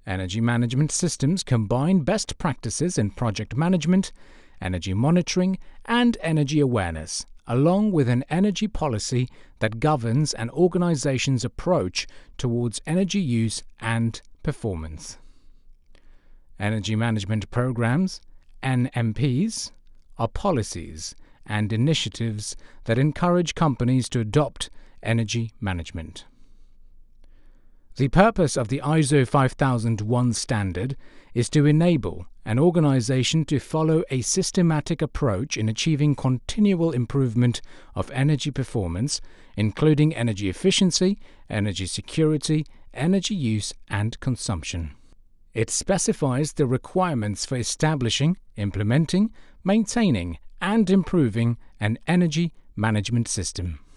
Energy management systems combine best practices in project management, energy monitoring, and energy awareness, along with an energy policy that governs an organization's approach towards energy use and performance. Energy management programs, NMPs, are policies and initiatives that encourage companies to adopt energy management. The purpose of the ISO 5001 standard is to enable an organization to follow a systematic approach in achieving continual improvement of energy performance, including energy efficiency, energy security, energy use, and consumption. It specifies the requirements for establishing, implementing, maintaining, and improving an energy management system.